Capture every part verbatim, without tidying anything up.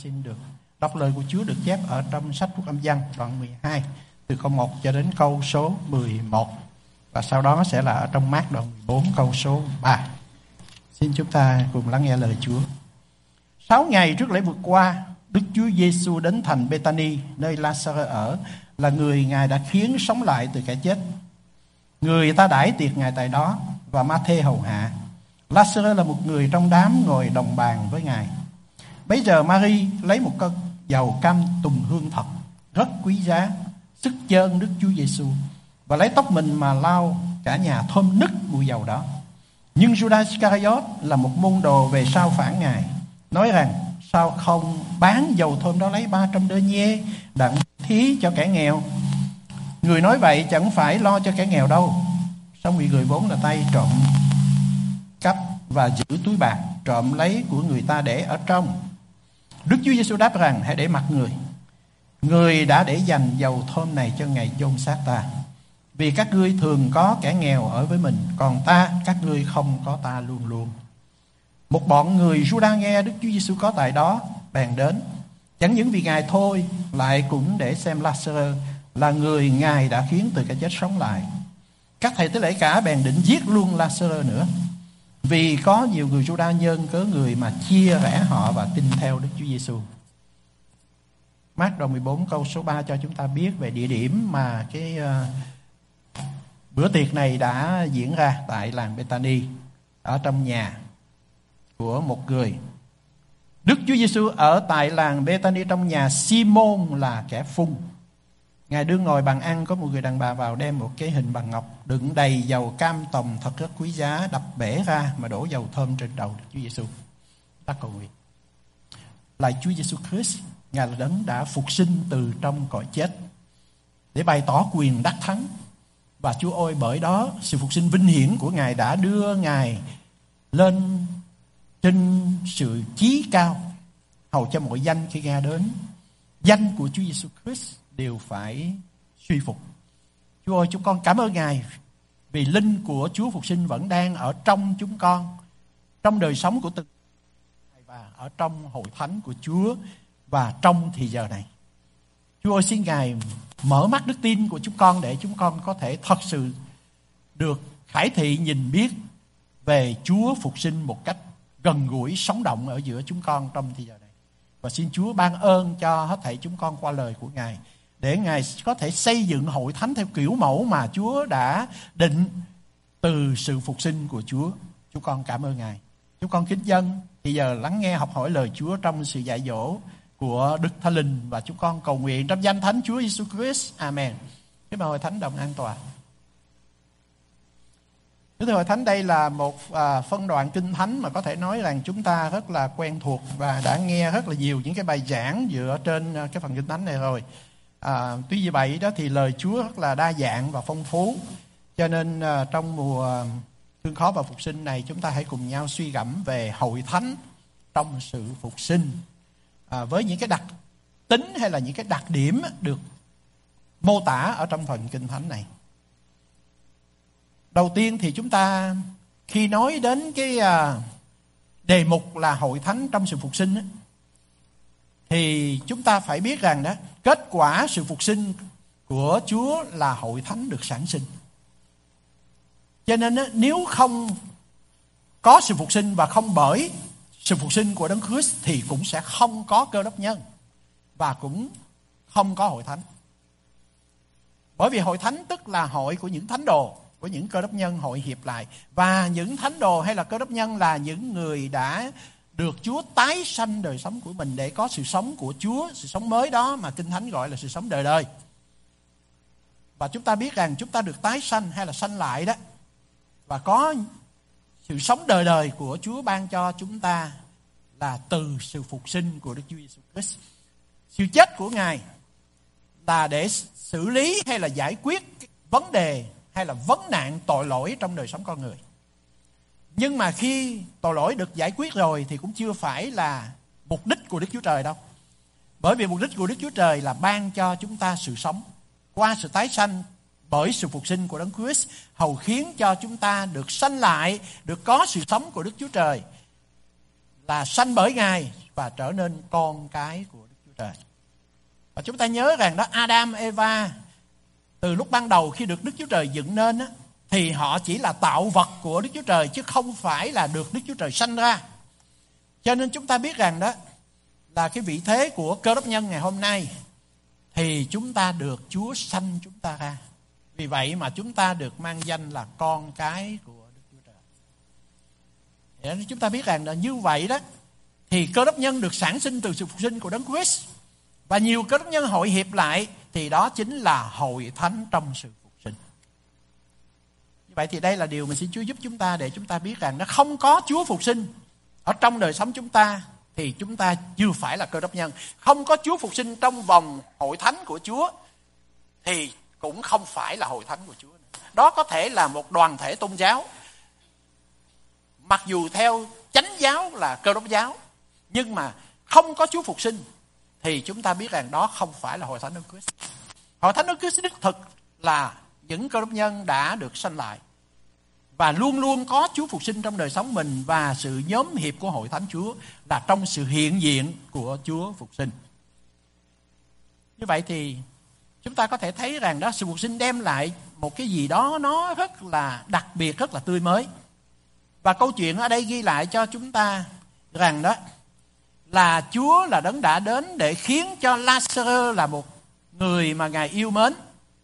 Xin được đọc lời của Chúa được chép ở trong sách Phúc Âm Giăng đoạn mười hai từ câu một cho đến câu số mười một, và sau đó sẽ là ở trong Mác đoạn mười bốn câu số ba. Xin chúng ta cùng lắng nghe lời Chúa. Sáu ngày trước lễ vượt qua, Đức Chúa Giêsu đến thành Bê-ta-ni, nơi La-sa-rơ ở, là người Ngài đã khiến sống lại từ kẻ chết. Người ta đãi tiệc Ngài tại đó, và Ma-thê hầu hạ. La-sa-rơ là một người trong đám ngồi đồng bàn với Ngài. Bấy giờ Mary lấy một cân dầu cam tùng hương thật, rất quý giá, sức chơn Đức Chúa Giêsu, và lấy tóc mình mà lau cả nhà thơm nức mùi dầu đó. Nhưng Judas Iscariot là một môn đồ về sau phản Ngài, nói rằng: sao không bán dầu thơm đó lấy ba trăm đơ nhê đặng thí cho kẻ nghèo? Người nói vậy chẳng phải lo cho kẻ nghèo đâu, song vì người vốn là tay trộm cắp và giữ túi bạc, trộm lấy của người ta để ở trong. Đức Chúa Giêsu đáp rằng: hãy để mặc người. Người đã để dành dầu thơm này cho ngày chôn xác ta. Vì các ngươi thường có kẻ nghèo ở với mình, còn ta, các ngươi không có ta luôn luôn. Một bọn người Juda nghe Đức Chúa Giêsu có tại đó, bèn đến, chẳng những vì Ngài thôi, lại cũng để xem La-sa-rơ là người Ngài đã khiến từ cái chết sống lại. Các thầy tế lễ cả bèn định giết luôn La-sa-rơ nữa, vì có nhiều người Juda nhân cớ người mà chia rẽ họ và tin theo Đức Chúa Giêsu. Mác đoạn mười bốn câu số ba cho chúng ta biết về địa điểm mà cái uh, bữa tiệc này đã diễn ra tại làng Bê-ta-ni, ở trong nhà của một người. Đức Chúa Giêsu ở tại làng Bê-ta-ni trong nhà Si-môn là kẻ phung. Ngài đương ngồi bàn ăn, có một người đàn bà vào đem một cái hình bằng ngọc đựng đầy dầu cam tòng thật rất quý giá, đập bể ra mà đổ dầu thơm trên đầu Đức Chúa Giêsu. Ta cầu nguyện. Lạy Chúa Giêsu Christ, Ngài là đấng đã phục sinh từ trong cõi chết để bày tỏ quyền đắc thắng. Và Chúa ơi, bởi đó sự phục sinh vinh hiển của Ngài đã đưa Ngài lên trên sự chí cao, hầu cho mọi danh khi nghe đến danh của Chúa Giêsu Christ đều phải suy phục. Chúa ơi, chúng con cảm ơn Ngài vì linh của Chúa phục sinh vẫn đang ở trong chúng con, trong đời sống của từng ngày và ở trong hội thánh của Chúa và trong thì giờ này. Chúa ơi, xin Ngài mở mắt đức tin của chúng con để chúng con có thể thật sự được khải thị nhìn biết về Chúa phục sinh một cách gần gũi, sống động ở giữa chúng con trong thì giờ này. Và xin Chúa ban ơn cho hết thảy chúng con qua lời của Ngài, để Ngài có thể xây dựng hội thánh theo kiểu mẫu mà Chúa đã định từ sự phục sinh của Chúa. Chúng con cảm ơn Ngài. Chúng con kính dân thì giờ lắng nghe học hỏi lời Chúa trong sự dạy dỗ của Đức Thánh Linh, và chúng con cầu nguyện trong danh Thánh Chúa Giêsu Christ. Amen. Kính mời hội thánh đồng an tọa. Kính thưa hội thánh, đây là một à, phân đoạn kinh thánh mà có thể nói rằng chúng ta rất là quen thuộc và đã nghe rất là nhiều những cái bài giảng dựa trên cái phần kinh thánh này rồi. À, tuy như vậy đó thì lời Chúa rất là đa dạng và phong phú, cho nên à, trong mùa thương khó và phục sinh này, chúng ta hãy cùng nhau suy gẫm về hội thánh trong sự phục sinh, à, với những cái đặc tính hay là những cái đặc điểm được mô tả ở trong phần kinh thánh này. Đầu tiên thì chúng ta khi nói đến cái à, đề mục là hội thánh trong sự phục sinh á, thì chúng ta phải biết rằng đó, kết quả sự phục sinh của Chúa là hội thánh được sản sinh. Cho nên đó, nếu không có sự phục sinh và không bởi sự phục sinh của Đấng Christ thì cũng sẽ không có Cơ Đốc nhân và cũng không có hội thánh. Bởi vì hội thánh tức là hội của những thánh đồ, của những Cơ Đốc nhân hội hiệp lại, và những thánh đồ hay là Cơ Đốc nhân là những người đã được Chúa tái sanh đời sống của mình để có sự sống của Chúa, sự sống mới đó mà Kinh Thánh gọi là sự sống đời đời. Và chúng ta biết rằng chúng ta được tái sanh hay là sanh lại đó, và có sự sống đời đời của Chúa ban cho chúng ta là từ sự phục sinh của Đức Chúa Giêsu Christ. Sự chết của Ngài là để xử lý hay là giải quyết vấn đề hay là vấn nạn tội lỗi trong đời sống con người. Nhưng mà khi tội lỗi được giải quyết rồi thì cũng chưa phải là mục đích của Đức Chúa Trời đâu. Bởi vì mục đích của Đức Chúa Trời là ban cho chúng ta sự sống qua sự tái sanh bởi sự phục sinh của Đấng Christ, hầu khiến cho chúng ta được sanh lại, được có sự sống của Đức Chúa Trời. là sanh bởi Ngài và trở nên con cái của Đức Chúa Trời. Và chúng ta nhớ rằng đó, Adam, Eva từ lúc ban đầu khi được Đức Chúa Trời dựng nên á, thì họ chỉ là tạo vật của Đức Chúa Trời chứ không phải là được Đức Chúa Trời sanh ra. Cho nên chúng ta biết rằng đó là cái vị thế của Cơ Đốc nhân ngày hôm nay thì chúng ta được Chúa sanh chúng ta ra. Vì vậy mà chúng ta được mang danh là con cái của Đức Chúa Trời. Để chúng ta biết rằng là như vậy đó thì Cơ Đốc nhân được sản sinh từ sự phục sinh của Đấng Christ. Và nhiều Cơ Đốc nhân hội hiệp lại thì đó chính là hội thánh trong sự phục sinh. Như vậy thì đây là điều mà xin Chúa giúp chúng ta để chúng ta biết rằng nó không có Chúa phục sinh ở trong đời sống chúng ta thì chúng ta chưa phải là Cơ Đốc nhân. Không có Chúa phục sinh trong vòng hội thánh của Chúa thì cũng không phải là hội thánh của Chúa. Đó có thể là một đoàn thể tôn giáo, mặc dù theo chánh giáo là Cơ Đốc giáo, nhưng mà không có Chúa phục sinh thì chúng ta biết rằng đó không phải là hội thánh Đấng Christ. Hội thánh Đấng Christ đích thực là những Cơ Đốc nhân đã được sanh lại và luôn luôn có Chúa phục sinh trong đời sống mình, và sự nhóm hiệp của hội thánh Chúa là trong sự hiện diện của Chúa phục sinh. Như vậy thì chúng ta có thể thấy rằng đó, sự phục sinh đem lại một cái gì đó nó rất là đặc biệt, rất là tươi mới. Và câu chuyện ở đây ghi lại cho chúng ta rằng đó là Chúa là Đấng đã đến để khiến cho Lazarus là một người mà Ngài yêu mến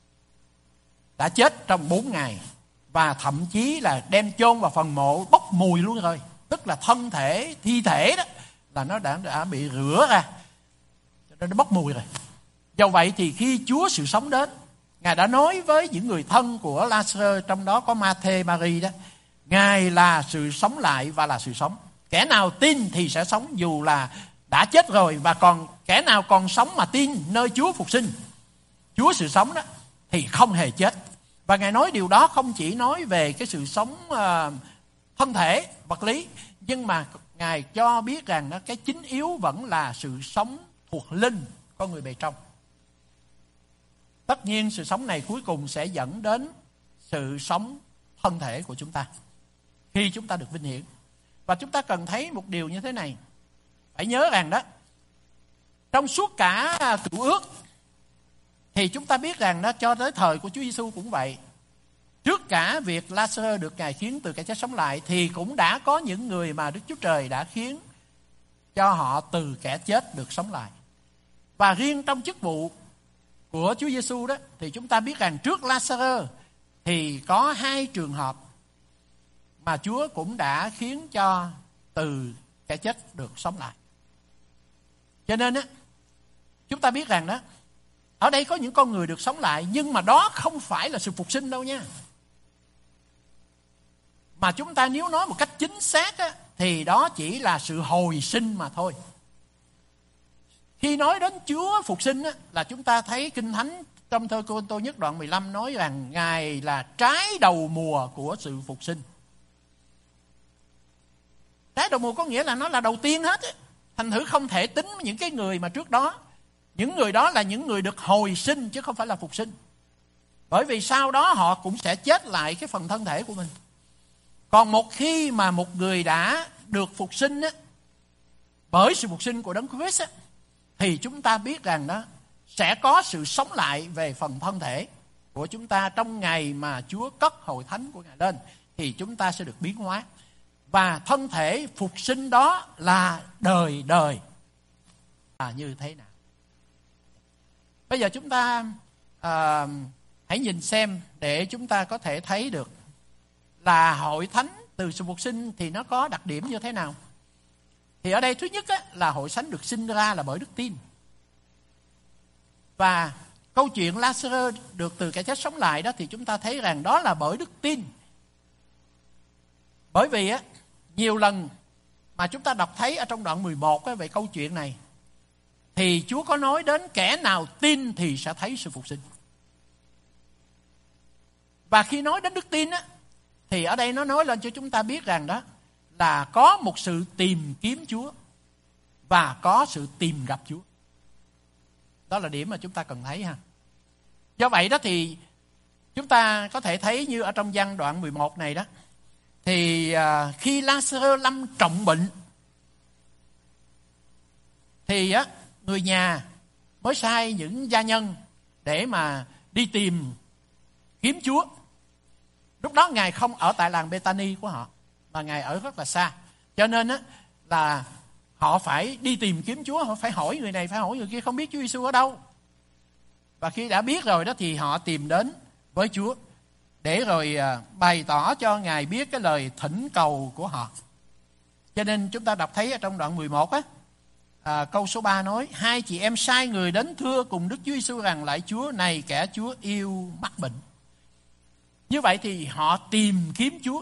đã chết trong bốn ngày, và thậm chí là đem chôn vào phần mộ bốc mùi luôn rồi. Tức là thân thể, thi thể đó là nó đã, đã bị rửa ra, cho nên nó bốc mùi rồi. Do vậy thì khi Chúa sự sống đến, Ngài đã nói với những người thân của Lazarus, trong đó có Ma-thê, Ma-ri đó, Ngài là sự sống lại và là sự sống. Kẻ nào tin thì sẽ sống dù là đã chết rồi, và còn kẻ nào còn sống mà tin nơi Chúa phục sinh, Chúa sự sống đó, thì không hề chết. Và Ngài nói điều đó không chỉ nói về cái sự sống uh, thân thể, vật lý, nhưng mà Ngài cho biết rằng đó, cái chính yếu vẫn là sự sống thuộc linh con người bề trong. Tất nhiên sự sống này cuối cùng sẽ dẫn đến sự sống thân thể của chúng ta khi chúng ta được vinh hiển. Và chúng ta cần thấy một điều như thế này. Phải nhớ rằng đó, trong suốt cả Cựu Ước thì chúng ta biết rằng đó, cho tới thời của Chúa Giêsu cũng vậy. Trước cả việc Lazarus được Ngài khiến từ kẻ chết sống lại thì cũng đã có những người mà Đức Chúa Trời đã khiến cho họ từ kẻ chết được sống lại. Và riêng trong chức vụ của Chúa Giêsu đó thì chúng ta biết rằng trước Lazarus thì có hai trường hợp mà Chúa cũng đã khiến cho từ kẻ chết được sống lại. Cho nên á, chúng ta biết rằng đó, ở đây có những con người được sống lại, nhưng mà đó không phải là sự phục sinh đâu nha. Mà chúng ta nếu nói một cách chính xác á, thì đó chỉ là sự hồi sinh mà thôi. Khi nói đến Chúa phục sinh á, là chúng ta thấy Kinh Thánh trong thơ Cô-rinh-tô nhất đoạn mười lăm nói rằng Ngài là trái đầu mùa của sự phục sinh. Trái đầu mùa có nghĩa là nó là đầu tiên hết á. Thành thử không thể tính những cái người mà trước đó. Những người đó là những người được hồi sinh chứ không phải là phục sinh. Bởi vì sau đó họ cũng sẽ chết lại cái phần thân thể của mình. Còn một khi mà một người đã được phục sinh á, bởi sự phục sinh của Đấng Christ á, thì chúng ta biết rằng đó sẽ có sự sống lại về phần thân thể của chúng ta trong ngày mà Chúa cất hội thánh của Ngài lên, thì chúng ta sẽ được biến hóa. Và thân thể phục sinh đó là đời đời là như thế nào? Bây giờ chúng ta à, hãy nhìn xem để chúng ta có thể thấy được là hội thánh từ sự phục sinh thì nó có đặc điểm như thế nào. Thì ở đây thứ nhất á, là hội thánh được sinh ra là bởi đức tin. Và câu chuyện Lazarus được từ kẻ chết sống lại đó thì chúng ta thấy rằng đó là bởi đức tin. Bởi vì á, nhiều lần mà chúng ta đọc thấy ở trong đoạn mười một á, về câu chuyện này thì Chúa có nói đến kẻ nào tin thì sẽ thấy sự phục sinh. Và khi nói đến đức tin á, thì ở đây nó nói lên cho chúng ta biết rằng đó là có một sự tìm kiếm Chúa và có sự tìm gặp Chúa. Đó là điểm mà chúng ta cần thấy ha. Do vậy đó thì chúng ta có thể thấy như ở trong văn đoạn mười một này đó, thì khi Lazarus lâm trọng bệnh thì á, người nhà mới sai những gia nhân để mà đi tìm kiếm Chúa. Lúc đó Ngài không ở tại làng Bethany của họ, mà Ngài ở rất là xa. Cho nên á, là họ phải đi tìm kiếm Chúa, họ phải hỏi người này, phải hỏi người kia, không biết Chúa Giêsu ở đâu. Và khi đã biết rồi đó thì họ tìm đến với Chúa để rồi bày tỏ cho Ngài biết cái lời thỉnh cầu của họ. Cho nên chúng ta đọc thấy ở trong đoạn mười một á, à, câu số ba nói: hai chị em sai người đến thưa cùng Đức Chúa Giêsu rằng: lạy Chúa, này kẻ Chúa yêu mắc bệnh. Như vậy thì họ tìm kiếm Chúa.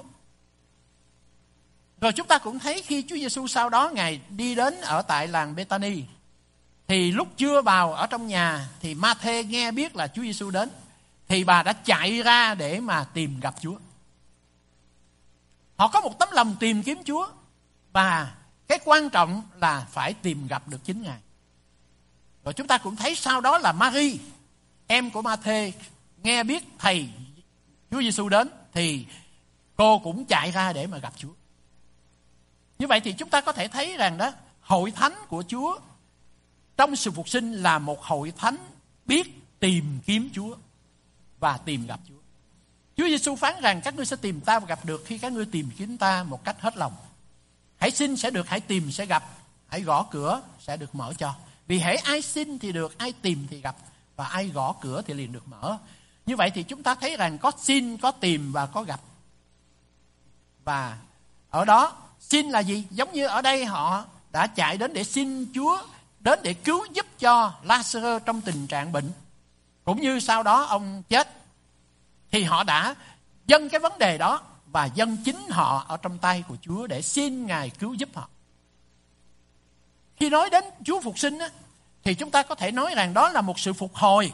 Rồi chúng ta cũng thấy khi Chúa Giêsu sau đó Ngài đi đến ở tại làng Bethany, thì lúc chưa vào ở trong nhà thì Ma-thê nghe biết là Chúa Giêsu đến, thì bà đã chạy ra để mà tìm gặp Chúa. Họ có một tấm lòng tìm kiếm Chúa, và cái quan trọng là phải tìm gặp được chính Ngài. Rồi chúng ta cũng thấy sau đó là Mary, em của Ma-thê, nghe biết thầy Chúa Giêsu đến thì cô cũng chạy ra để mà gặp Chúa. Như vậy thì chúng ta có thể thấy rằng đó, hội thánh của Chúa trong sự phục sinh là một hội thánh biết tìm kiếm Chúa và tìm gặp Chúa. Chúa Giêsu phán rằng: các ngươi sẽ tìm ta và gặp được khi các ngươi tìm kiếm ta một cách hết lòng. Hãy xin sẽ được, hãy tìm sẽ gặp, hãy gõ cửa sẽ được mở cho. Vì hễ ai xin thì được, ai tìm thì gặp, và ai gõ cửa thì liền được mở. Như vậy thì chúng ta thấy rằng có xin, có tìm và có gặp. Và ở đó xin là gì? Giống như ở đây họ đã chạy đến để xin Chúa đến để cứu giúp cho Lazarus trong tình trạng bệnh, cũng như sau đó ông chết, thì họ đã dâng cái vấn đề đó và dâng chính họ ở trong tay của Chúa để xin Ngài cứu giúp họ. Khi nói đến Chúa phục sinh á, thì chúng ta có thể nói rằng đó là một sự phục hồi.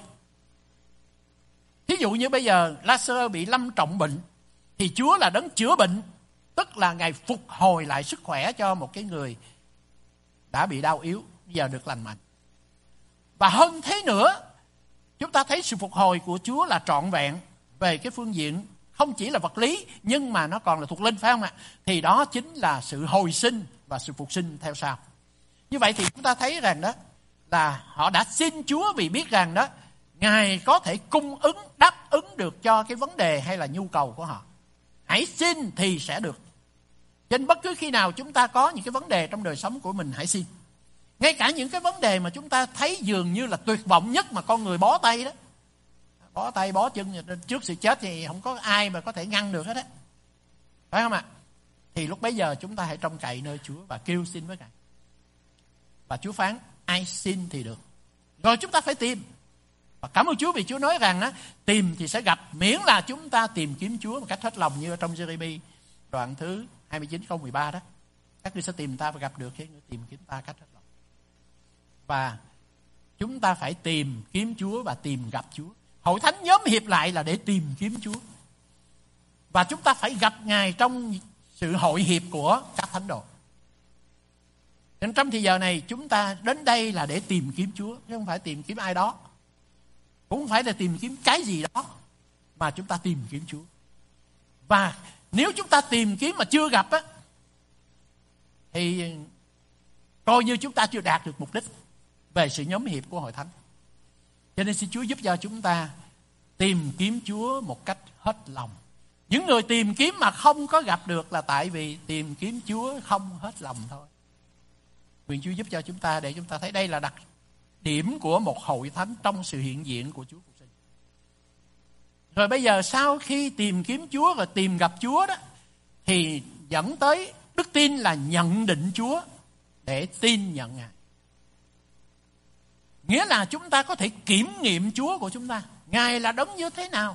Thí dụ như bây giờ Lazarus bị lâm trọng bệnh, thì Chúa là đấng chữa bệnh, tức là Ngài phục hồi lại sức khỏe cho một cái người đã bị đau yếu, bây giờ được lành mạnh. Và hơn thế nữa, chúng ta thấy sự phục hồi của Chúa là trọn vẹn về cái phương diện không chỉ là vật lý, nhưng mà nó còn là thuộc linh, phải không ạ? Thì đó chính là sự hồi sinh và sự phục sinh theo sau. Như vậy thì chúng ta thấy rằng đó là họ đã xin Chúa vì biết rằng đó Ngài có thể cung ứng, đáp ứng được cho cái vấn đề hay là nhu cầu của họ. Hãy xin thì sẽ được. Trên bất cứ khi nào chúng ta có những cái vấn đề trong đời sống của mình, hãy xin. Ngay cả những cái vấn đề mà chúng ta thấy dường như là tuyệt vọng nhất mà con người bó tay đó, bó tay bó chân trước sự chết thì không có ai mà có thể ngăn được hết á, phải không ạ? Thì lúc bấy giờ chúng ta hãy trông cậy nơi Chúa và kêu xin với Ngài. Và Chúa phán ai xin thì được. Rồi chúng ta phải tìm. Và cảm ơn Chúa vì Chúa nói rằng á, tìm thì sẽ gặp, miễn là chúng ta tìm kiếm Chúa một cách hết lòng, như ở trong Giê-rê-mi đoạn thứ hai mươi chín câu mười ba đó. Các ngươi sẽ tìm ta và gặp được khi ngươi tìm kiếm ta cách hết lòng. Và chúng ta phải tìm kiếm Chúa và tìm gặp Chúa. Hội thánh nhóm hiệp lại là để tìm kiếm Chúa. Và chúng ta phải gặp Ngài trong sự hội hiệp của các thánh đồ. Nên trong thời giờ này chúng ta đến đây là để tìm kiếm Chúa, chứ không phải tìm kiếm ai đó. Cũng không phải là tìm kiếm cái gì đó, mà chúng ta tìm kiếm Chúa. Và nếu chúng ta tìm kiếm mà chưa gặp á, thì coi như chúng ta chưa đạt được mục đích về sự nhóm hiệp của hội thánh. Cho nên xin Chúa giúp cho chúng ta tìm kiếm Chúa một cách hết lòng. Những người tìm kiếm mà không có gặp được là tại vì tìm kiếm Chúa không hết lòng thôi. Nguyện Chúa giúp cho chúng ta để chúng ta thấy đây là đặc điểm của một hội thánh trong sự hiện diện của Chúa phục sinh. Rồi bây giờ sau khi tìm kiếm Chúa và tìm gặp Chúa đó, thì dẫn tới đức tin là nhận định Chúa để tin nhận Ngài. Nghĩa là chúng ta có thể kiểm nghiệm Chúa của chúng ta. Ngài là đấng như thế nào?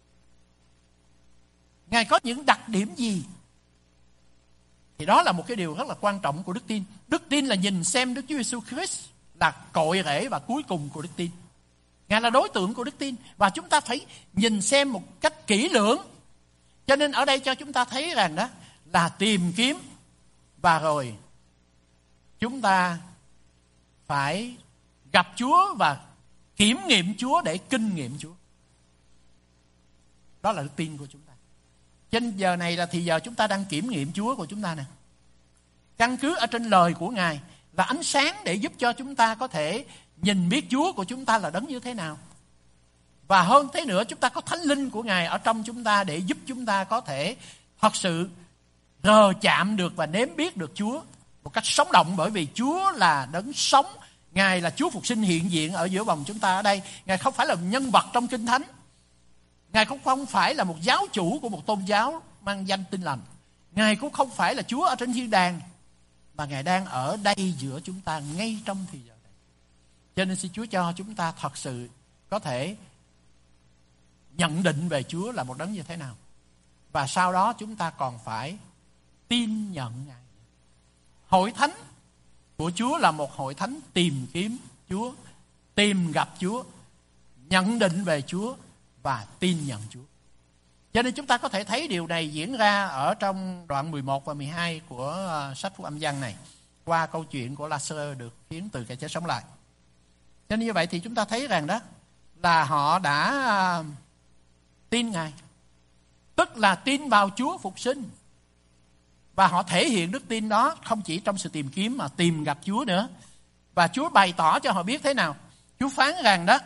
Ngài có những đặc điểm gì? Thì đó là một cái điều rất là quan trọng của đức tin. Đức tin là nhìn xem Đức Chúa Giêsu Christ là cội rễ và cuối cùng của đức tin. Ngài là đối tượng của đức tin. Và chúng ta phải nhìn xem một cách kỹ lưỡng. Cho nên ở đây cho chúng ta thấy rằng đó là tìm kiếm. Và rồi chúng ta phải gặp Chúa và kiểm nghiệm Chúa để kinh nghiệm Chúa. Đó là đức tin của chúng ta. Trên giờ này là thì giờ chúng ta đang kiểm nghiệm Chúa của chúng ta nè. Căn cứ ở trên lời của Ngài là ánh sáng để giúp cho chúng ta có thể nhìn biết Chúa của chúng ta là đấng như thế nào. Và hơn thế nữa, chúng ta có Thánh Linh của Ngài ở trong chúng ta để giúp chúng ta có thể thật sự rờ chạm được và nếm biết được Chúa một cách sống động, bởi vì Chúa là đấng sống. Ngài là Chúa phục sinh hiện diện ở giữa vòng chúng ta ở đây. Ngài không phải là nhân vật trong Kinh Thánh. Ngài cũng không phải là một giáo chủ của một tôn giáo mang danh Tin Lành. Ngài cũng không phải là Chúa ở trên thiên đàng, mà Ngài đang ở đây giữa chúng ta ngay trong thời giờ này. Cho nên xin Chúa cho chúng ta thật sự có thể nhận định về Chúa là một đấng như thế nào. Và sau đó chúng ta còn phải tin nhận Ngài. Hội thánh của Chúa là một hội thánh tìm kiếm Chúa, tìm gặp Chúa, nhận định về Chúa và tin nhận Chúa. Cho nên chúng ta có thể thấy điều này diễn ra ở trong đoạn mười một và mười hai của sách Phúc Âm Giăng này, qua câu chuyện của La-sơ được khiến từ kẻ chết sống lại. Cho nên như vậy thì chúng ta thấy rằng đó là họ đã tin Ngài, tức là tin vào Chúa phục sinh. Và họ thể hiện đức tin đó không chỉ trong sự tìm kiếm mà tìm gặp Chúa nữa. Và Chúa bày tỏ cho họ biết thế nào. Chúa phán rằng đó,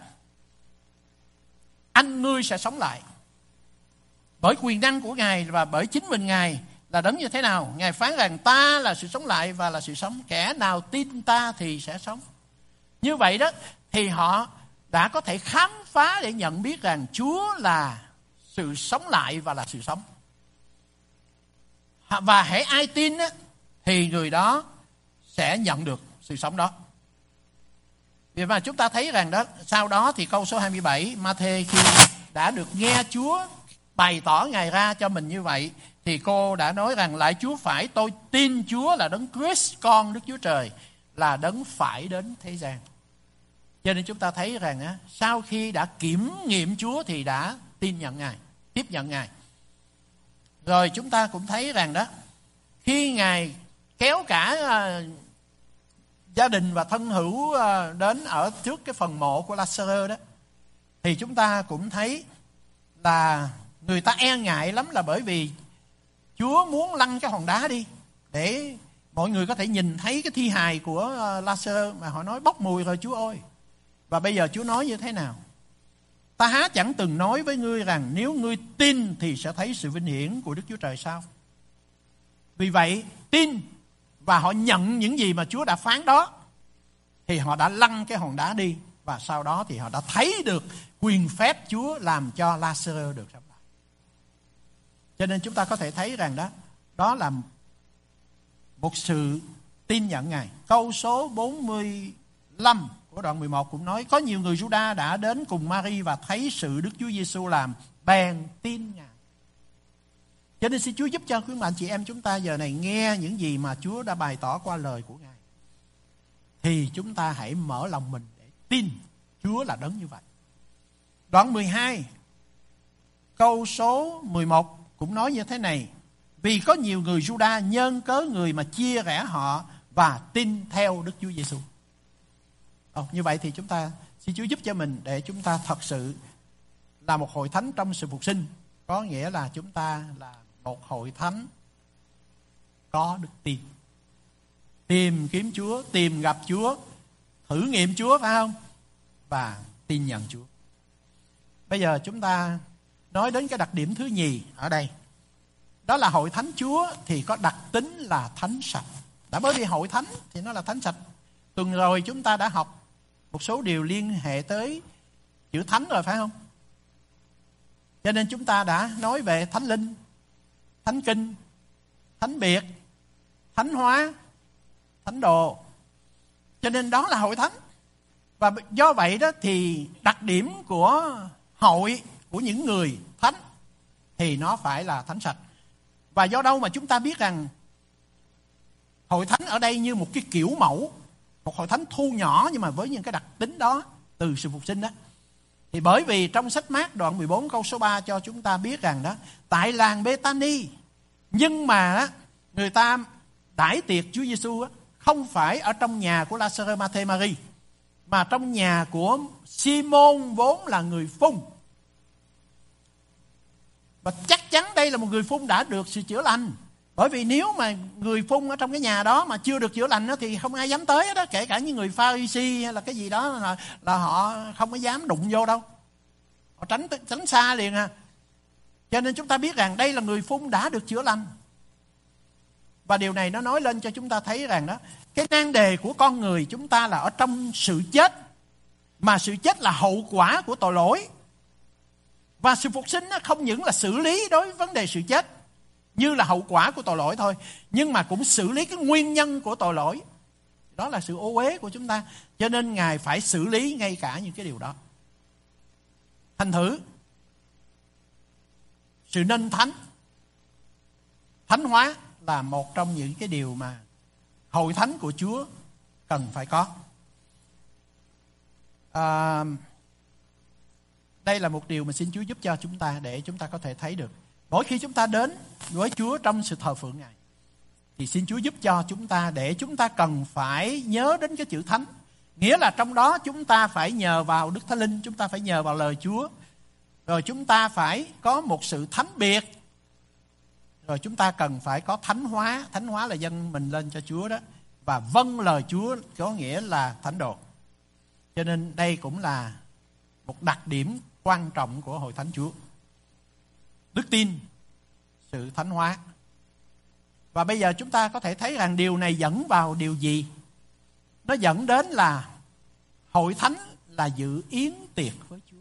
anh ngươi sẽ sống lại. Bởi quyền năng của Ngài và bởi chính mình Ngài là đấng như thế nào. Ngài phán rằng ta là sự sống lại và là sự sống. Kẻ nào tin ta thì sẽ sống. Như vậy đó thì họ đã có thể khám phá để nhận biết rằng Chúa là sự sống lại và là sự sống. Và hễ ai tin á, thì người đó sẽ nhận được sự sống đó. Vì mà chúng ta thấy rằng đó, sau đó thì câu số hai mươi bảy, Ma-thê khi đã được nghe Chúa bày tỏ Ngài ra cho mình như vậy, thì cô đã nói rằng lại Chúa phải, tôi tin Chúa là đấng Christ, con Đức Chúa Trời, là đấng phải đến thế gian. Cho nên chúng ta thấy rằng á, sau khi đã kiểm nghiệm Chúa thì đã tin nhận Ngài, tiếp nhận Ngài. Rồi chúng ta cũng thấy rằng đó, khi Ngài kéo cả uh, gia đình và thân hữu uh, đến ở trước cái phần mộ của La-sơ đó, thì chúng ta cũng thấy là người ta e ngại lắm, là bởi vì Chúa muốn lăn cái hòn đá đi để mọi người có thể nhìn thấy cái thi hài của uh, La-sơ, mà họ nói bốc mùi rồi Chúa ơi. Và bây giờ Chúa nói như thế nào? Ta há chẳng từng nói với ngươi rằng nếu ngươi tin thì sẽ thấy sự vinh hiển của Đức Chúa Trời sao? Vì vậy, tin và họ nhận những gì mà Chúa đã phán đó, thì họ đã lăn cái hòn đá đi. Và sau đó thì họ đã thấy được quyền phép Chúa làm cho La-sơ được sống lại. Cho nên chúng ta có thể thấy rằng đó, đó là một sự tin nhận Ngài. Câu số bốn mươi lăm của đoạn mười một cũng nói, có nhiều người Giu-đa đã đến cùng Ma-ri và thấy sự Đức Chúa Giêsu làm, bèn tin Ngài. Cho nên xin Chúa giúp cho quý bạn chị em chúng ta giờ này nghe những gì mà Chúa đã bày tỏ qua lời của Ngài, thì chúng ta hãy mở lòng mình để tin Chúa là đấng như vậy. Đoạn mười hai, câu số mười một cũng nói như thế này, vì có nhiều người Giu-đa nhân cớ người mà chia rẽ họ và tin theo Đức Chúa Giêsu. Ồ, như vậy thì chúng ta xin Chúa giúp cho mình để chúng ta thật sự là một hội thánh trong sự phục sinh. Có nghĩa là chúng ta là một hội thánh có đức tin, tìm kiếm Chúa, tìm gặp Chúa, thử nghiệm Chúa, phải không? Và tin nhận Chúa. Bây giờ chúng ta nói đến cái đặc điểm thứ nhì ở đây. Đó là hội thánh Chúa thì có đặc tính là thánh sạch. Đã bởi vì hội thánh thì nó là thánh sạch. Tuần rồi chúng ta đã học một số điều liên hệ tới chữ thánh rồi, phải không? Cho nên chúng ta đã nói về thánh linh, thánh kinh, thánh biệt, thánh hóa, thánh đồ. Cho nên đó là hội thánh. Và do vậy đó thì đặc điểm của hội, của những người thánh thì nó phải là thánh sạch. Và do đâu mà chúng ta biết rằng hội thánh ở đây như một cái kiểu mẫu, một hội thánh thu nhỏ nhưng mà với những cái đặc tính đó từ sự phục sinh đó. Thì bởi vì trong sách Mác đoạn mười bốn câu số ba cho chúng ta biết rằng đó, tại làng Bê-ta-ni, nhưng mà người ta đãi tiệc Chúa Giêsu không phải ở trong nhà của La-sơ, Ma-thê, Ma-ri, mà trong nhà của Si-môn vốn là người phun. Và chắc chắn đây là một người phun đã được sự chữa lành, Bởi vì nếu mà người phun ở trong cái nhà đó mà chưa được chữa lành đó, thì không ai dám tới hết đó. Kể cả những người Pha-ri-si hay là cái gì đó là, là họ không có dám đụng vô đâu. Họ tránh tránh xa liền à. Cho nên chúng ta biết rằng đây là người phun đã được chữa lành. Và điều này nó nói lên cho chúng ta thấy rằng đó, cái nan đề của con người chúng ta là ở trong sự chết. Mà sự chết là hậu quả của tội lỗi. Và sự phục sinh nó không những là xử lý đối với vấn đề sự chết như là hậu quả của tội lỗi thôi, nhưng mà cũng xử lý cái nguyên nhân của tội lỗi. Đó là sự ô uế của chúng ta. Cho nên Ngài phải xử lý ngay cả những cái điều đó. Thành thử sự nên thánh, thánh hóa là một trong những cái điều mà hội thánh của Chúa cần phải có. À, đây là một điều mà xin Chúa giúp cho chúng ta để chúng ta có thể thấy được. Mỗi khi chúng ta đến với Chúa trong sự thờ phượng Ngài, thì xin Chúa giúp cho chúng ta để chúng ta cần phải nhớ đến cái chữ thánh. Nghĩa là trong đó chúng ta phải nhờ vào Đức Thánh Linh, chúng ta phải nhờ vào lời Chúa. Rồi chúng ta phải có một sự thánh biệt. Rồi chúng ta cần phải có thánh hóa. Thánh hóa là dâng mình lên cho Chúa đó. Và vâng lời Chúa có nghĩa là thánh đồ. Cho nên đây cũng là một đặc điểm quan trọng của hội thánh Chúa. Đức tin, sự thánh hóa. Và bây giờ chúng ta có thể thấy rằng điều này dẫn vào điều gì? Nó dẫn đến là hội thánh là dự yến tiệc với Chúa.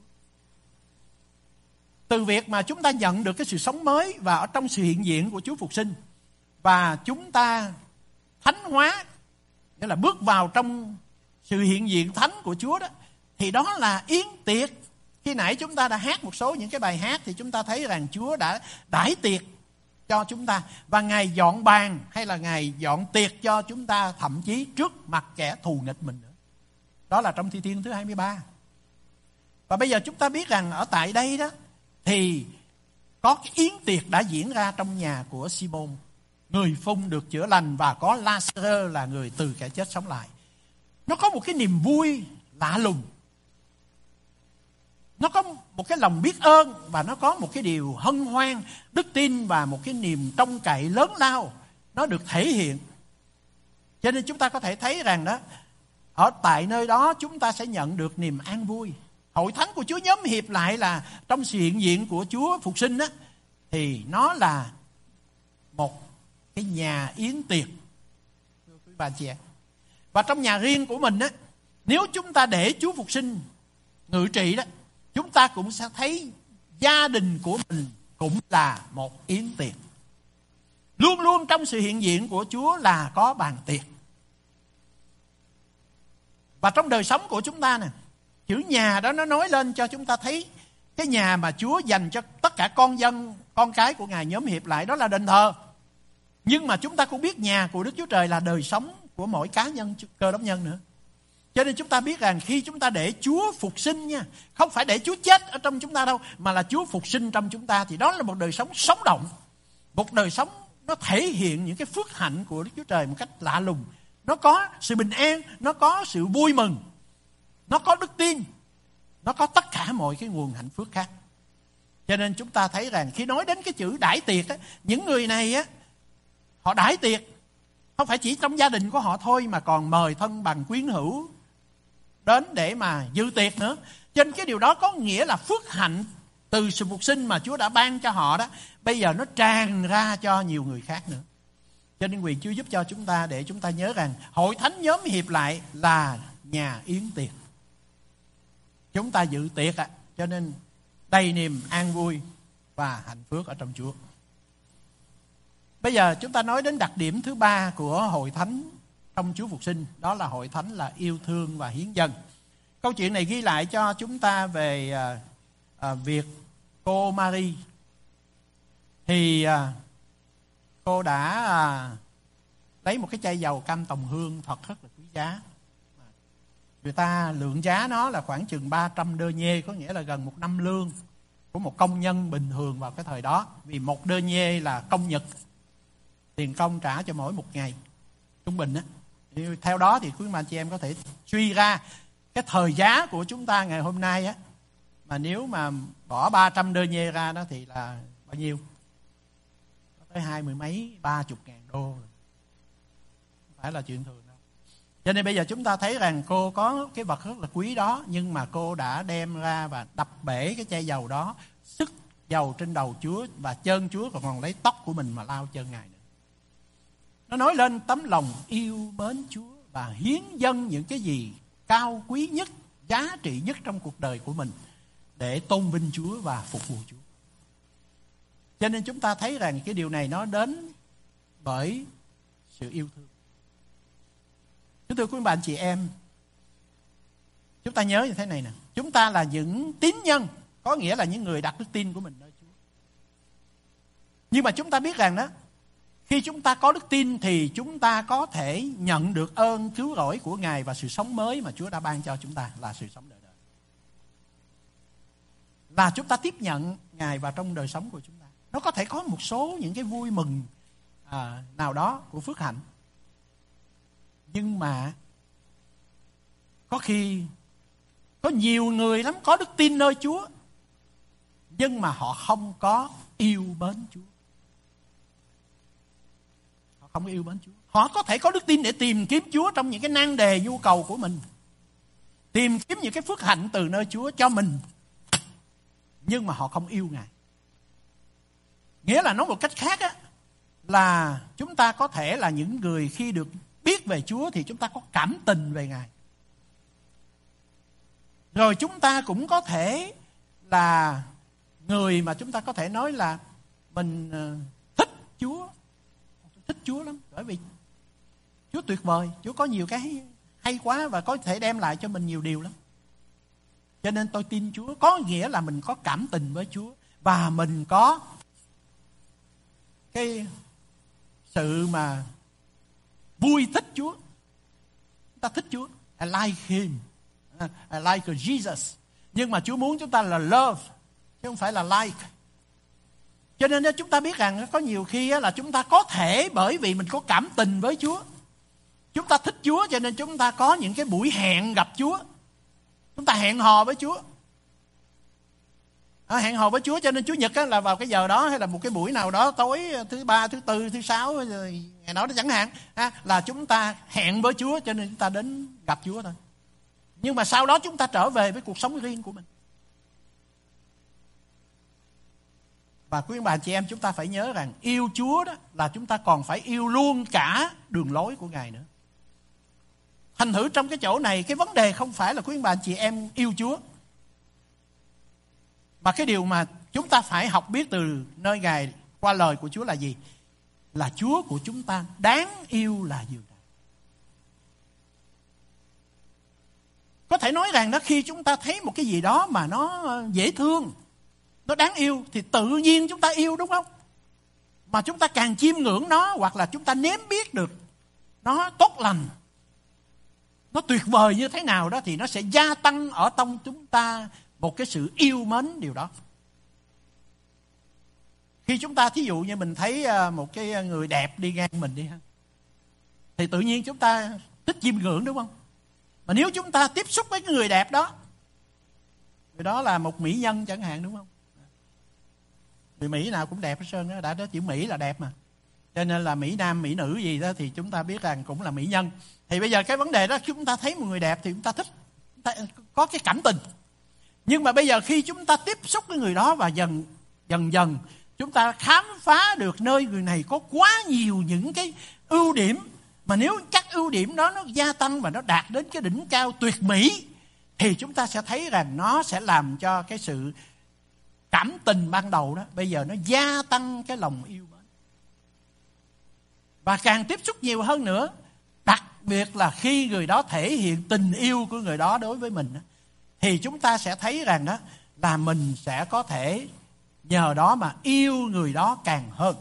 Từ việc mà chúng ta nhận được cái sự sống mới và ở trong sự hiện diện của Chúa Phục sinh, và chúng ta thánh hóa, nghĩa là bước vào trong sự hiện diện thánh của Chúa đó, thì đó là yến tiệc. Khi nãy chúng ta đã hát một số những cái bài hát, thì chúng ta thấy rằng Chúa đã đãi tiệc cho chúng ta. Và Ngài dọn bàn hay là Ngài dọn tiệc cho chúng ta, thậm chí trước mặt kẻ thù nghịch mình nữa. Đó là trong Thi Thiên thứ hai mươi ba. Và bây giờ chúng ta biết rằng ở tại đây đó, thì có cái yến tiệc đã diễn ra trong nhà của Simon. Người phun được chữa lành và có Lazarơ là người từ kẻ chết sống lại. Nó có một cái niềm vui lạ lùng. Nó có một cái lòng biết ơn và nó có một cái điều hân hoan, đức tin và một cái niềm trông cậy lớn lao. Nó được thể hiện. Cho nên chúng ta có thể thấy rằng đó, ở tại nơi đó chúng ta sẽ nhận được niềm an vui. Hội thánh của Chúa nhóm hiệp lại là trong sự hiện diện của Chúa Phục sinh đó, thì nó là một cái nhà yến tiệc. Quý bà chị em. Và trong nhà riêng của mình á, nếu chúng ta để Chúa Phục sinh ngự trị đó, chúng ta cũng sẽ thấy gia đình của mình cũng là một yến tiệc. Luôn luôn trong sự hiện diện của Chúa là có bàn tiệc. Và trong đời sống của chúng ta nè, chữ nhà đó nó nói lên cho chúng ta thấy cái nhà mà Chúa dành cho tất cả con dân, con cái của Ngài nhóm hiệp lại, đó là đền thờ. Nhưng mà chúng ta cũng biết nhà của Đức Chúa Trời là đời sống của mỗi cá nhân Cơ Đốc nhân nữa. Cho nên chúng ta biết rằng khi chúng ta để Chúa phục sinh nha, không phải để Chúa chết ở trong chúng ta đâu, mà là Chúa phục sinh trong chúng ta, thì đó là một đời sống sống động. Một đời sống nó thể hiện những cái phước hạnh của Đức Chúa Trời một cách lạ lùng. Nó có sự bình an, nó có sự vui mừng, nó có đức tin, nó có tất cả mọi cái nguồn hạnh phúc khác. Cho nên chúng ta thấy rằng khi nói đến cái chữ đãi tiệc á, những người này á, họ đãi tiệc không phải chỉ trong gia đình của họ thôi, mà còn mời thân bằng quyến hữu đến để mà dự tiệc nữa. Cho nên cái điều đó có nghĩa là phước hạnh từ sự phục sinh mà Chúa đã ban cho họ đó, bây giờ nó tràn ra cho nhiều người khác nữa. Cho nên quyền Chúa giúp cho chúng ta để chúng ta nhớ rằng hội thánh nhóm hiệp lại là nhà yến tiệc. Chúng ta dự tiệc ạ, à, cho nên đầy niềm an vui và hạnh phúc ở trong Chúa. Bây giờ chúng ta nói đến đặc điểm thứ ba của hội thánh trong Chúa Phục sinh, đó là hội thánh là yêu thương và hiến dâng. Câu chuyện này ghi lại cho chúng ta về à, à, việc cô Mary. Thì à, cô đã à, lấy một cái chai dầu cam tòng hương thật rất là quý giá. Người ta lượng giá nó là khoảng chừng ba trăm đơ nhê, có nghĩa là gần một năm lương của một công nhân bình thường vào cái thời đó. Vì một đơ nhê là công nhật, tiền công trả cho mỗi một ngày trung bình á. Theo đó thì quý anh chị em có thể suy ra cái thời giá của chúng ta ngày hôm nay á, mà nếu mà bỏ ba trăm đơ nhê ra đó thì là bao nhiêu? tới hai mươi mấy, ba chục ngàn đô rồi. Không phải là chuyện thường đâu. Cho nên bây giờ chúng ta thấy rằng cô có cái vật rất là quý đó, nhưng mà cô đã đem ra và đập bể cái chai dầu đó, sức dầu trên đầu Chúa, và chân Chúa còn còn lấy tóc của mình mà lau chân Ngài nữa. Nó nói lên tấm lòng yêu mến Chúa và hiến dâng những cái gì cao quý nhất, giá trị nhất trong cuộc đời của mình để tôn vinh Chúa và phục vụ Chúa. Cho nên chúng ta thấy rằng cái điều này nó đến bởi sự yêu thương. Kính thưa quý bà anh chị em, chúng ta nhớ như thế này nè, chúng ta là những tín nhân, có nghĩa là những người đặt đức tin của mình nơi Chúa. Nhưng mà chúng ta biết rằng đó, khi chúng ta có đức tin thì chúng ta có thể nhận được ơn cứu rỗi của Ngài và sự sống mới mà Chúa đã ban cho chúng ta là sự sống đời đời. Là chúng ta tiếp nhận Ngài vào trong đời sống của chúng ta. Nó có thể có một số những cái vui mừng à, nào đó của phước hạnh. Nhưng mà có khi có nhiều người lắm có đức tin nơi Chúa, nhưng mà họ không có yêu mến Chúa. Họ không có yêu mến Chúa. Họ có thể có đức tin để tìm kiếm Chúa trong những cái nan đề nhu cầu của mình, tìm kiếm những cái phước hạnh từ nơi Chúa cho mình, nhưng mà họ không yêu Ngài. Nghĩa là nói một cách khác á, là chúng ta có thể là những người khi được biết về Chúa thì chúng ta có cảm tình về Ngài. Rồi chúng ta cũng có thể là người mà chúng ta có thể nói là mình thích Chúa. Thích Chúa lắm, bởi vì Chúa tuyệt vời, Chúa có nhiều cái hay quá và có thể đem lại cho mình nhiều điều lắm. Cho nên tôi tin Chúa, có nghĩa là mình có cảm tình với Chúa và mình có cái sự mà vui thích Chúa. Chúng ta thích Chúa. I like Him. I like Jesus. Nhưng mà Chúa muốn chúng ta là love, chứ không phải là like. Cho nên chúng ta biết rằng có nhiều khi là chúng ta có thể bởi vì mình có cảm tình với Chúa, chúng ta thích Chúa, cho nên chúng ta có những cái buổi hẹn gặp Chúa. Chúng ta hẹn hò với Chúa. À, hẹn hò với Chúa, cho nên Chúa Nhật là vào cái giờ đó, hay là một cái buổi nào đó tối thứ ba, thứ tư, thứ sáu, ngày đó chẳng hạn, à, là chúng ta hẹn với Chúa, cho nên chúng ta đến gặp Chúa thôi. Nhưng mà sau đó chúng ta trở về với cuộc sống riêng của mình. Và quý bà chị em, chúng ta phải nhớ rằng yêu Chúa đó là chúng ta còn phải yêu luôn cả đường lối của Ngài nữa. Thành thử trong cái chỗ này, cái vấn đề không phải là quý bà chị em yêu Chúa, mà cái điều mà chúng ta phải học biết từ nơi Ngài qua lời của Chúa là gì? Là Chúa của chúng ta đáng yêu là gì? Có thể nói rằng đó, khi chúng ta thấy một cái gì đó mà nó dễ thương, nó đáng yêu, thì tự nhiên chúng ta yêu, đúng không? Mà chúng ta càng chiêm ngưỡng nó, hoặc là chúng ta nếm biết được nó tốt lành, nó tuyệt vời như thế nào đó, thì nó sẽ gia tăng ở trong chúng ta một cái sự yêu mến điều đó. Khi chúng ta thí dụ như mình thấy một cái người đẹp đi ngang mình đi ha, thì tự nhiên chúng ta thích chiêm ngưỡng, đúng không? Mà nếu chúng ta tiếp xúc với cái người đẹp đó, người đó là một mỹ nhân chẳng hạn, đúng không? Người Mỹ nào cũng đẹp hết trơn đó, đã đó chữ Mỹ là đẹp mà. Cho nên là Mỹ Nam, Mỹ nữ gì đó thì chúng ta biết rằng cũng là mỹ nhân. Thì bây giờ cái vấn đề đó, chúng ta thấy một người đẹp thì chúng ta thích, chúng ta có cái cảm tình. Nhưng mà bây giờ khi chúng ta tiếp xúc với người đó và dần dần dần chúng ta khám phá được nơi người này có quá nhiều những cái ưu điểm, mà nếu các ưu điểm đó nó gia tăng và nó đạt đến cái đỉnh cao tuyệt mỹ, thì chúng ta sẽ thấy rằng nó sẽ làm cho cái sự cảm tình ban đầu đó bây giờ nó gia tăng cái lòng yêu mến. Và càng tiếp xúc nhiều hơn nữa, đặc biệt là khi người đó thể hiện tình yêu của người đó đối với mình, thì chúng ta sẽ thấy rằng đó là mình sẽ có thể nhờ đó mà yêu người đó càng hơn.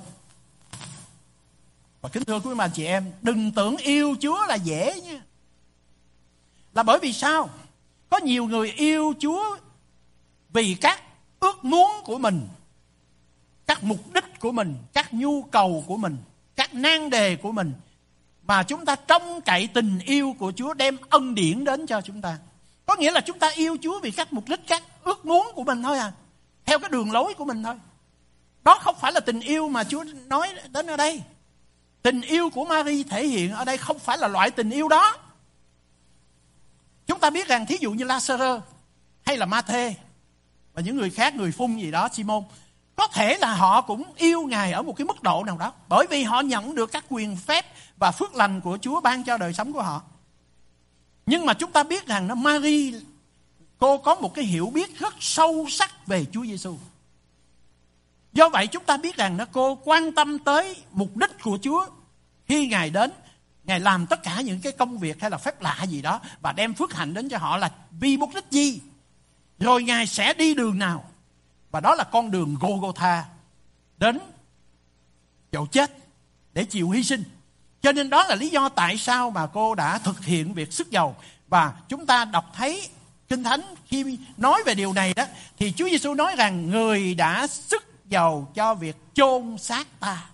Và kính thưa quý bà chị em, đừng tưởng yêu Chúa là dễ nha. Là bởi vì sao? Có nhiều người yêu Chúa vì các ước muốn của mình, các mục đích của mình, các nhu cầu của mình, các nan đề của mình, mà chúng ta trông cậy tình yêu của Chúa đem ân điển đến cho chúng ta. Có nghĩa là chúng ta yêu Chúa vì các mục đích, các ước muốn của mình thôi à, theo cái đường lối của mình thôi. Đó không phải là tình yêu mà Chúa nói đến ở đây. Tình yêu của Mary thể hiện ở đây không phải là loại tình yêu đó. Chúng ta biết rằng thí dụ như La-sơ-rơ hay là Ma-thê và những người khác, người phun gì đó, Simon, có thể là họ cũng yêu Ngài ở một cái mức độ nào đó, bởi vì họ nhận được các quyền phép và phước lành của Chúa ban cho đời sống của họ. Nhưng mà chúng ta biết rằng nó Mary, cô có một cái hiểu biết rất sâu sắc về Chúa Giêsu. Do vậy chúng ta biết rằng nó cô quan tâm tới mục đích của Chúa khi Ngài đến. Ngài làm tất cả những cái công việc hay là phép lạ gì đó và đem phước hạnh đến cho họ là vì mục đích gì. Rồi Ngài sẽ đi đường nào. Và đó là con đường Gô-gô-tha, đến chỗ chết để chịu hy sinh. Cho nên đó là lý do tại sao mà cô đã thực hiện việc sức dầu. Và chúng ta đọc thấy Kinh Thánh khi nói về điều này đó, thì Chúa Giêsu nói rằng người đã sức dầu cho việc chôn xác ta.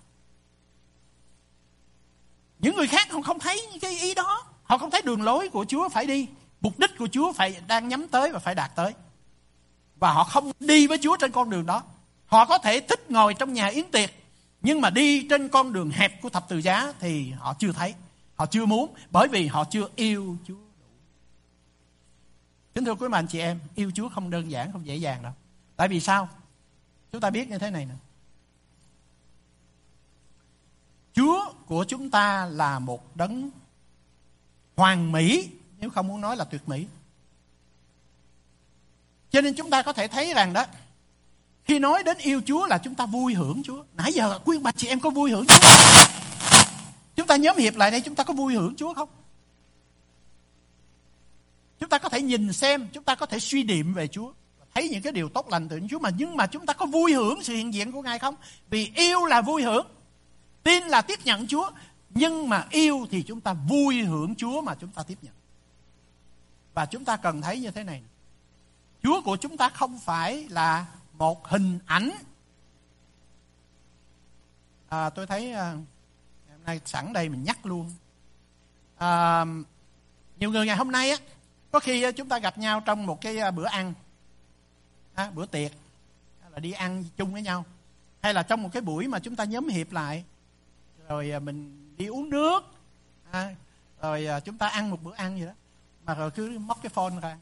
Những người khác họ không thấy cái ý đó. Họ không thấy đường lối của Chúa phải đi, mục đích của Chúa phải đang nhắm tới và phải đạt tới. Và họ không đi với Chúa trên con đường đó. Họ có thể thích ngồi trong nhà yến tiệc, nhưng mà đi trên con đường hẹp của thập tự giá thì họ chưa thấy, họ chưa muốn, bởi vì họ chưa yêu Chúa đủ. Kính thưa quý anh chị em, yêu Chúa không đơn giản, không dễ dàng đâu. Tại vì sao? Chúng ta biết như thế này nè. Chúa của chúng ta là một đấng hoàn mỹ, nếu không muốn nói là tuyệt mỹ. Cho nên chúng ta có thể thấy rằng đó, khi nói đến yêu Chúa là chúng ta vui hưởng Chúa. Nãy giờ quý bà chị em có vui hưởng Chúa? Chúng ta nhóm hiệp lại đây, chúng ta có vui hưởng Chúa không? Chúng ta có thể nhìn xem, chúng ta có thể suy niệm về Chúa, thấy những cái điều tốt lành từ Chúa, mà nhưng mà chúng ta có vui hưởng sự hiện diện của Ngài không? Vì yêu là vui hưởng, tin là tiếp nhận Chúa, nhưng mà yêu thì chúng ta vui hưởng Chúa mà chúng ta tiếp nhận. Và chúng ta cần thấy như thế này, Chúa của chúng ta không phải là một hình ảnh. À, tôi thấy à, hôm nay sẵn đây mình nhắc luôn. À, nhiều người ngày hôm nay á, có khi chúng ta gặp nhau trong một cái bữa ăn, à, bữa tiệc, hay là đi ăn chung với nhau, hay là trong một cái buổi mà chúng ta nhóm hiệp lại, rồi mình đi uống nước, à, rồi chúng ta ăn một bữa ăn gì đó, mà rồi cứ móc cái phone ra.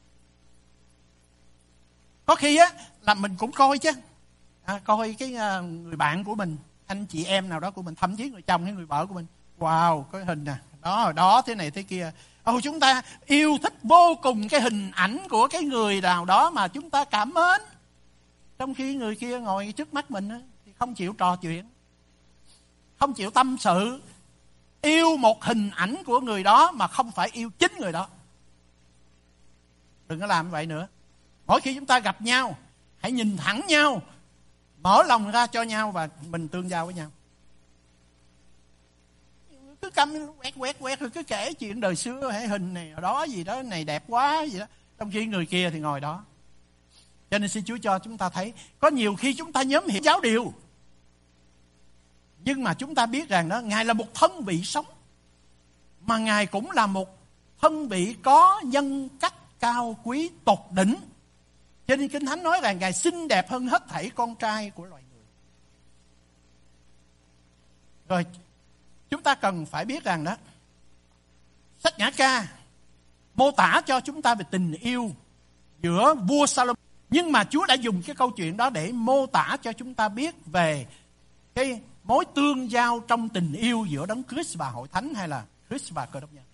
Có khi á là mình cũng coi chứ, à, coi cái uh, người bạn của mình, anh chị em nào đó của mình, thậm chí người chồng hay người vợ của mình, wow, cái hình nè, đó đó thế này thế kia. Ồ, chúng ta yêu thích vô cùng cái hình ảnh của cái người nào đó mà chúng ta cảm mến, trong khi người kia ngồi trước mắt mình á, thì không chịu trò chuyện, không chịu tâm sự, yêu một hình ảnh của người đó mà không phải yêu chính người đó. Đừng có làm vậy nữa. Mỗi khi chúng ta gặp nhau, hãy nhìn thẳng nhau, mở lòng ra cho nhau và mình tương giao với nhau. Cứ cắm quét quét quét rồi cứ kể chuyện đời xưa, hay hình này đó gì đó, này đẹp quá gì đó, trong khi người kia thì ngồi đó. Cho nên xin Chúa cho chúng ta thấy, có nhiều khi chúng ta nhóm hiệp giáo điều, nhưng mà chúng ta biết rằng đó, Ngài là một thân vị sống, mà Ngài cũng là một thân vị có nhân cách cao quý tột đỉnh. Cho nên Kinh Thánh nói rằng Ngài xinh đẹp hơn hết thảy con trai của loài người. Rồi chúng ta cần phải biết rằng đó, sách Nhã Ca mô tả cho chúng ta về tình yêu giữa vua Salomon, nhưng mà Chúa đã dùng cái câu chuyện đó để mô tả cho chúng ta biết về cái mối tương giao trong tình yêu giữa Đấng Christ và Hội Thánh, hay là Christ và Cơ Đốc nhân.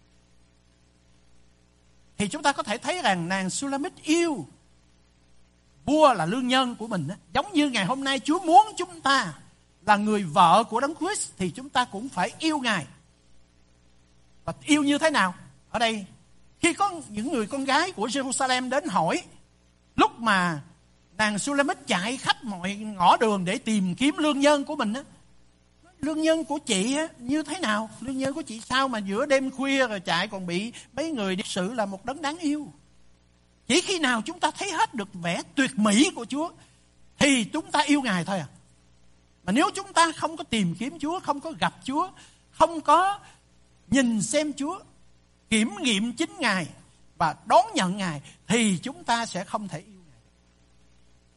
Thì chúng ta có thể thấy rằng nàng Sulamit yêu vua là lương nhân của mình. Giống như ngày hôm nay Chúa muốn chúng ta là người vợ của Đấng Christ, thì chúng ta cũng phải yêu Ngài. Và yêu như thế nào? Ở đây, khi có những người con gái của Jerusalem đến hỏi, lúc mà nàng Sulamit chạy khắp mọi ngõ đường để tìm kiếm lương nhân của mình á, lương nhân của chị á, như thế nào? Lương nhân của chị sao mà giữa đêm khuya rồi chạy còn bị mấy người đi xử là một đấng đáng yêu? Chỉ khi nào chúng ta thấy hết được vẻ tuyệt mỹ của Chúa thì chúng ta yêu Ngài thôi à. Mà nếu chúng ta không có tìm kiếm Chúa, không có gặp Chúa, không có nhìn xem Chúa, kiểm nghiệm chính Ngài và đón nhận Ngài, thì chúng ta sẽ không thể yêu Ngài.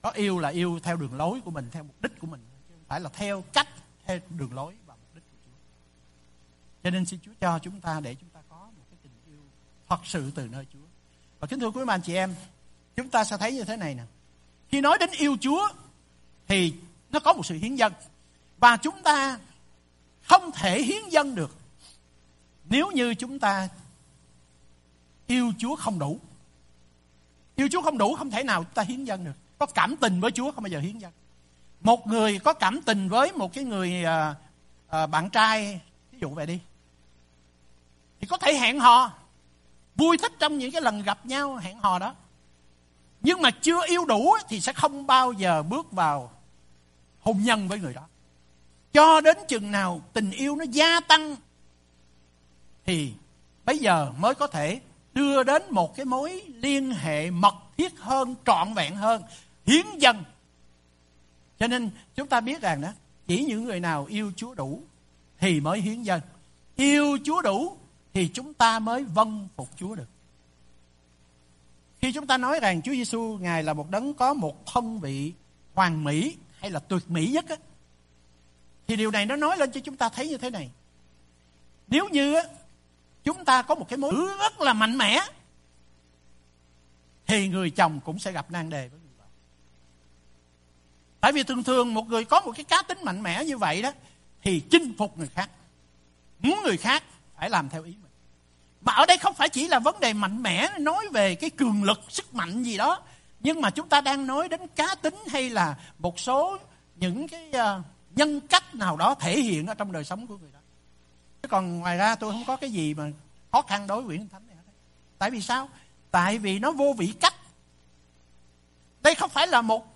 Có yêu là yêu theo đường lối của mình, theo mục đích của mình, chứ không phải là theo cách, theo đường lối và mục đích của Chúa. Cho nên xin Chúa cho chúng ta để chúng ta có một cái tình yêu thật sự từ nơi Chúa. Và kính thưa quý anh chị em, chúng ta sẽ thấy như thế này nè. Khi nói đến yêu Chúa thì nó có một sự hiến dâng. Và chúng ta không thể hiến dâng được nếu như chúng ta yêu Chúa không đủ. Yêu Chúa không đủ, không thể nào chúng ta hiến dâng được. Có cảm tình với Chúa không bao giờ hiến dâng. Một người có cảm tình với một cái người à, à, bạn trai, ví dụ vậy đi, thì có thể hẹn hò, vui thích trong những cái lần gặp nhau hẹn hò đó. Nhưng mà chưa yêu đủ thì sẽ không bao giờ bước vào hôn nhân với người đó. Cho đến chừng nào tình yêu nó gia tăng thì bây giờ mới có thể đưa đến một cái mối liên hệ mật thiết hơn, trọn vẹn hơn, hiến dâng. Cho nên chúng ta biết rằng đó, chỉ những người nào yêu Chúa đủ thì mới hiến dâng. Yêu Chúa đủ thì chúng ta mới vâng phục Chúa được. Khi chúng ta nói rằng Chúa Giêsu Ngài là một đấng có một thân vị hoàn mỹ hay là tuyệt mỹ nhất á, thì điều này nó nói lên cho chúng ta thấy như thế này. Nếu như á, chúng ta có một cái mối rất là mạnh mẽ thì người chồng cũng sẽ gặp nan đề với người vợ. Tại vì thường thường một người có một cái cá tính mạnh mẽ như vậy đó thì chinh phục người khác, muốn người khác phải làm theo ý mình. Mà ở đây không phải chỉ là vấn đề mạnh mẽ, nói về cái cường lực, sức mạnh gì đó, nhưng mà chúng ta đang nói đến cá tính hay là một số những cái uh, nhân cách nào đó thể hiện ở trong đời sống của người đó. Chứ còn ngoài ra tôi không có cái gì mà khó khăn đối với Nguyễn Thánh này. Tại vì sao? Tại vì nó vô vị cách. Đây không phải là một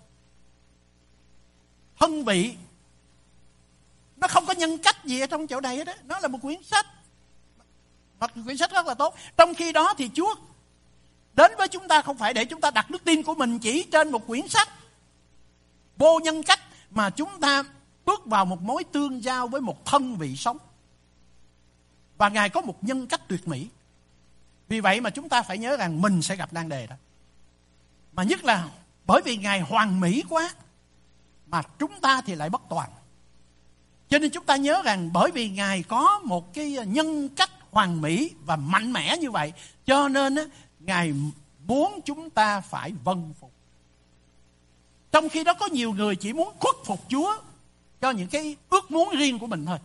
thân vị, nó không có nhân cách gì ở trong chỗ này đó. Nó là một quyển sách, một quyển sách rất là tốt. Trong khi đó thì Chúa đến với chúng ta không phải để chúng ta đặt đức tin của mình chỉ trên một quyển sách vô nhân cách, mà chúng ta bước vào một mối tương giao với một thân vị sống. Và Ngài có một nhân cách tuyệt mỹ. Vì vậy mà chúng ta phải nhớ rằng mình sẽ gặp nan đề đó. Mà nhất là bởi vì Ngài hoàn mỹ quá mà chúng ta thì lại bất toàn. Cho nên chúng ta nhớ rằng bởi vì Ngài có một cái nhân cách hoàn mỹ và mạnh mẽ như vậy, cho nên á, Ngài muốn chúng ta phải vâng phục. Trong khi đó có nhiều người chỉ muốn khuất phục Chúa cho những cái ước muốn riêng của mình thôi,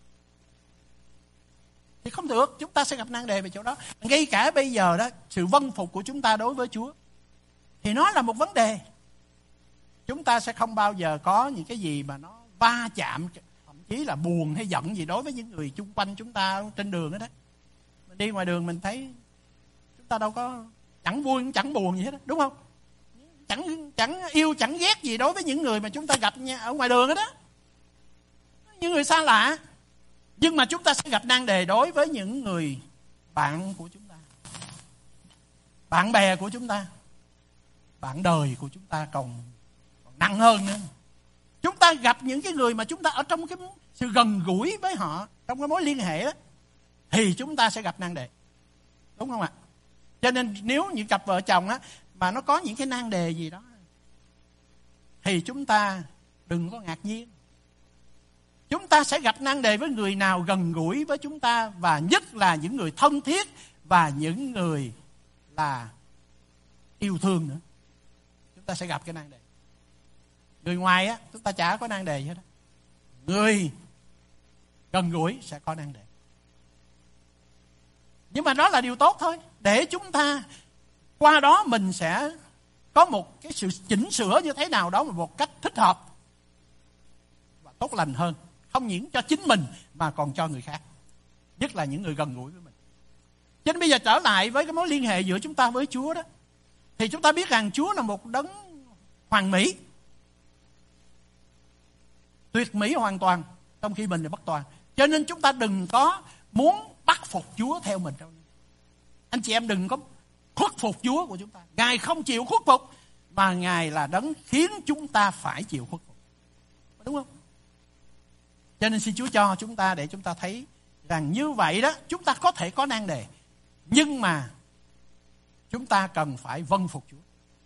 thì không được, chúng ta sẽ gặp nan đề về chỗ đó. Ngay cả bây giờ đó, sự vâng phục của chúng ta đối với Chúa thì nó là một vấn đề. Chúng ta sẽ không bao giờ có những cái gì mà nó va chạm, thậm chí là buồn hay giận gì đối với những người chung quanh chúng ta trên đường đó. Mình đi ngoài đường mình thấy chúng ta đâu có, chẳng vui cũng chẳng buồn gì hết đó, đúng không? Chẳng chẳng yêu chẳng ghét gì đối với những người mà chúng ta gặp ở ngoài đường đó, đó. Những người xa lạ. Nhưng mà chúng ta sẽ gặp nan đề đối với những người bạn của chúng ta, bạn bè của chúng ta, bạn đời của chúng ta còn, còn nặng hơn nữa. Chúng ta gặp những cái người mà chúng ta ở trong cái sự gần gũi với họ, trong cái mối liên hệ đó, thì chúng ta sẽ gặp nan đề. Đúng không ạ? Cho nên nếu những cặp vợ chồng á, mà nó có những cái nan đề gì đó thì chúng ta đừng có ngạc nhiên. Chúng ta sẽ gặp nan đề với người nào gần gũi với chúng ta, và nhất là những người thân thiết và những người là yêu thương nữa. Chúng ta sẽ gặp cái nan đề. Người ngoài á, chúng ta chả có nan đề hết đó. Người gần gũi sẽ có nan đề. Nhưng mà đó là điều tốt thôi, để chúng ta qua đó mình sẽ có một cái sự chỉnh sửa như thế nào đó một cách thích hợp và tốt lành hơn. Không những cho chính mình mà còn cho người khác, nhất là những người gần gũi với mình. Cho nên bây giờ trở lại với cái mối liên hệ giữa chúng ta với Chúa đó, thì chúng ta biết rằng Chúa là một đấng hoàn mỹ, tuyệt mỹ hoàn toàn, trong khi mình là bất toàn. Cho nên chúng ta đừng có muốn bắt phục Chúa theo mình đâu. Anh chị em đừng có khuất phục Chúa của chúng ta. Ngài không chịu khuất phục, mà Ngài là đấng khiến chúng ta phải chịu khuất phục. Đúng không? Cho nên xin Chúa cho chúng ta để chúng ta thấy rằng như vậy đó, chúng ta có thể có nan đề, nhưng mà chúng ta cần phải vâng phục Chúa.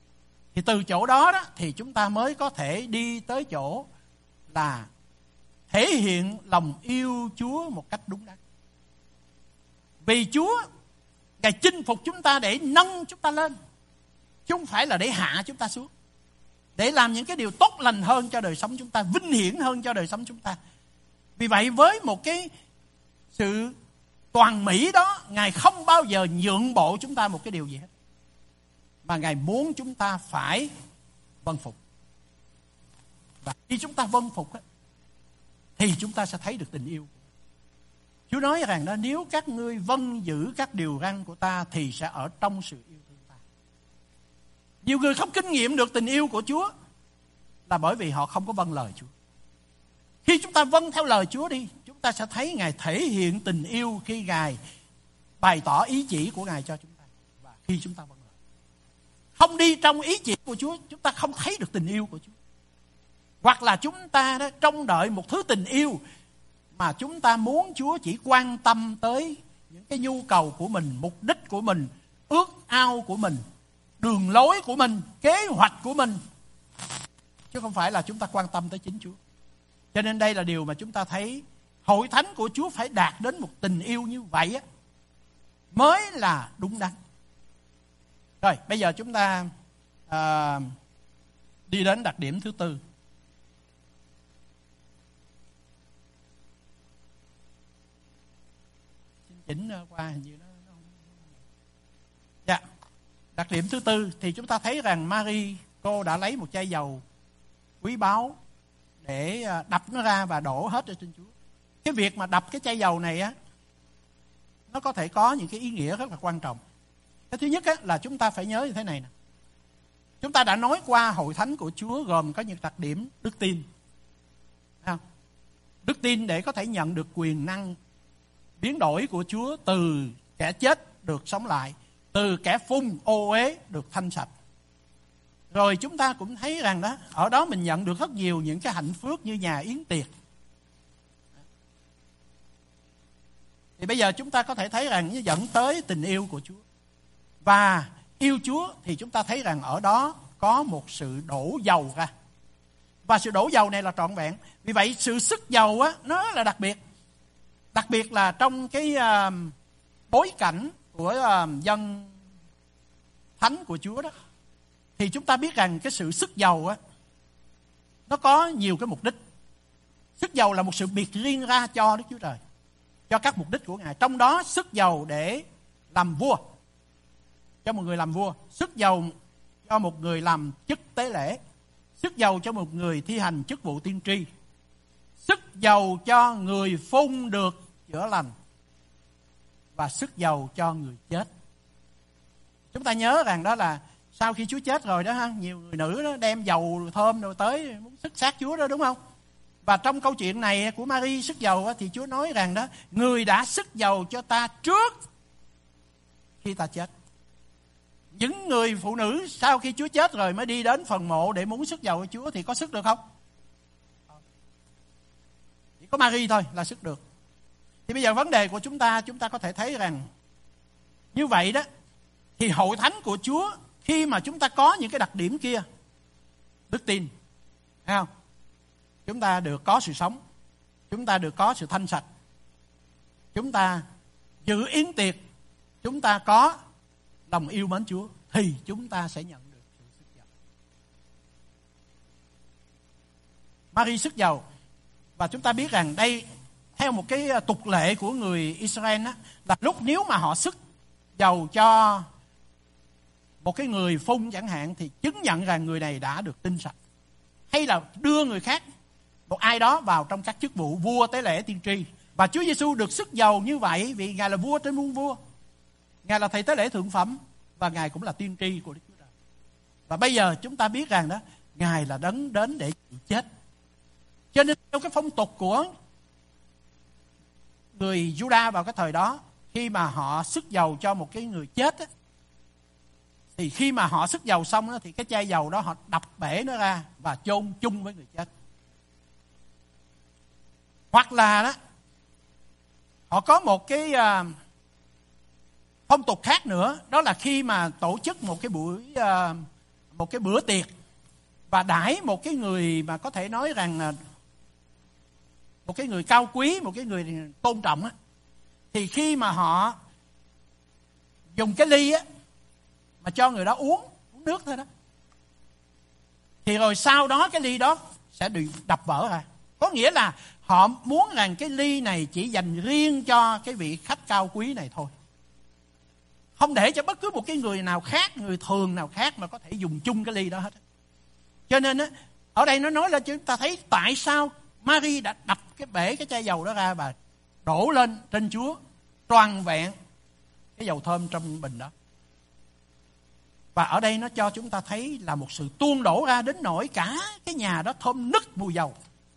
Thì từ chỗ đó, đó thì chúng ta mới có thể đi tới chỗ là thể hiện lòng yêu Chúa một cách đúng đắn. Vì Chúa, Ngài chinh phục chúng ta để nâng chúng ta lên, chứ không phải là để hạ chúng ta xuống, để làm những cái điều tốt lành hơn cho đời sống chúng ta, vinh hiển hơn cho đời sống chúng ta. Vì vậy với một cái sự toàn mỹ đó, Ngài không bao giờ nhượng bộ chúng ta một cái điều gì hết, mà Ngài muốn chúng ta phải vâng phục. Và khi chúng ta vâng phục thì chúng ta sẽ thấy được tình yêu. Chúa nói rằng đó, nếu các ngươi vâng giữ các điều răn của ta thì sẽ ở trong sự yêu thương ta. Nhiều người không kinh nghiệm được tình yêu của Chúa là bởi vì họ không có vâng lời Chúa. Khi chúng ta vâng theo lời Chúa đi, chúng ta sẽ thấy Ngài thể hiện tình yêu khi Ngài bày tỏ ý chỉ của Ngài cho chúng ta. Và khi chúng ta vâng lời, không đi trong ý chỉ của Chúa, chúng ta không thấy được tình yêu của Chúa. Hoặc là chúng ta đó trông đợi một thứ tình yêu mà chúng ta muốn Chúa chỉ quan tâm tới những cái nhu cầu của mình, mục đích của mình, ước ao của mình, đường lối của mình, kế hoạch của mình, chứ không phải là chúng ta quan tâm tới chính Chúa. Cho nên đây là điều mà chúng ta thấy hội thánh của Chúa phải đạt đến một tình yêu như vậy á, mới là đúng đắn. Rồi, bây giờ chúng ta à, đi đến đặc điểm thứ tư. Xin chỉnh qua, hình như nó, nó không... Dạ. Đặc điểm thứ tư thì chúng ta thấy rằng Mary, cô đã lấy một chai dầu quý báu để đập nó ra và đổ hết ở trên Chúa. Cái việc mà đập cái chai dầu này á, nó có thể có những cái ý nghĩa rất là quan trọng. Cái thứ nhất á, là chúng ta phải nhớ như thế này nè. Chúng ta đã nói qua hội thánh của Chúa gồm có những đặc điểm đức tin. Không? Đức tin để có thể nhận được quyền năng biến đổi của Chúa, từ kẻ chết được sống lại, từ kẻ phun ô uế được thanh sạch. Rồi chúng ta cũng thấy rằng đó, ở đó mình nhận được rất nhiều những cái hạnh phước như nhà yến tiệc. Thì bây giờ chúng ta có thể thấy rằng nó dẫn tới tình yêu của Chúa. Và yêu Chúa thì chúng ta thấy rằng ở đó có một sự đổ dầu ra. Và sự đổ dầu này là trọn vẹn. Vì vậy sự sức dầu á, nó là đặc biệt. Đặc biệt là trong cái uh, bối cảnh của uh, dân thánh của Chúa đó, thì chúng ta biết rằng cái sự sức dầu á, nó có nhiều cái mục đích. Sức dầu là một sự biệt riêng ra cho Đức Chúa Trời, cho các mục đích của Ngài. Trong đó sức dầu để làm vua, cho một người làm vua. Sức dầu cho một người làm chức tế lễ. Sức dầu cho một người thi hành chức vụ tiên tri. Sức dầu cho người phun được chữa lành. Và sức dầu cho người chết. Chúng ta nhớ rằng đó là sau khi Chúa chết rồi đó ha, nhiều người nữ đó đem dầu thơm rồi tới muốn sức xác Chúa đó, đúng không? Và trong câu chuyện này của Mary sức dầu đó, thì Chúa nói rằng đó, người đã sức dầu cho ta trước khi ta chết. Những người phụ nữ sau khi Chúa chết rồi mới đi đến phần mộ để muốn sức dầu cho Chúa thì có sức được không? Chỉ có Mary thôi là sức được. Thì bây giờ vấn đề của chúng ta, chúng ta có thể thấy rằng như vậy đó, thì hội thánh của Chúa khi mà chúng ta có những cái đặc điểm kia, đức tin, thấy không? Chúng ta được có sự sống, chúng ta được có sự thanh sạch, chúng ta giữ yến tiệc, chúng ta có lòng yêu mến Chúa, thì chúng ta sẽ nhận được sự sức dầu. Mary sức dầu. Và chúng ta biết rằng đây, theo một cái tục lệ của người Israel á, là lúc nếu mà họ sức dầu cho một cái người phun chẳng hạn, thì chứng nhận rằng người này đã được tinh sạch. Hay là đưa người khác, một ai đó vào trong các chức vụ vua, tế lễ, tiên tri. Và Chúa Giêsu được sức dầu như vậy vì Ngài là vua trên muôn vua. Ngài là thầy tế lễ thượng phẩm và Ngài cũng là tiên tri của Đức Chúa Trời. Và bây giờ chúng ta biết rằng đó, Ngài là đấng đến để chịu chết. Cho nên trong cái phong tục của người Juda vào cái thời đó, khi mà họ sức dầu cho một cái người chết á, thì khi mà họ sức dầu xong đó, thì cái chai dầu đó họ đập bể nó ra và chôn chung với người chết. Hoặc là đó, họ có một cái uh, phong tục khác nữa, đó là khi mà tổ chức một cái buổi uh, một cái bữa tiệc và đãi một cái người mà có thể nói rằng là một cái người cao quý, một cái người tôn trọng á, thì khi mà họ dùng cái ly á mà cho người đó uống uống nước thôi đó, thì rồi sau đó cái ly đó sẽ bị đập vỡ ra. Có nghĩa là họ muốn rằng cái ly này chỉ dành riêng cho cái vị khách cao quý này thôi, không để cho bất cứ một cái người nào khác, người thường nào khác mà có thể dùng chung cái ly đó hết. Cho nên á, ở đây nó nói là chúng ta thấy tại sao Mary đã đập cái bể cái chai dầu đó ra và đổ lên trên Chúa toàn vẹn cái dầu thơm trong bình đó. Và ở đây nó cho chúng ta thấy là một sự tuôn đổ ra đến nỗi cả cái nhà đó thơm nức mùi dầu.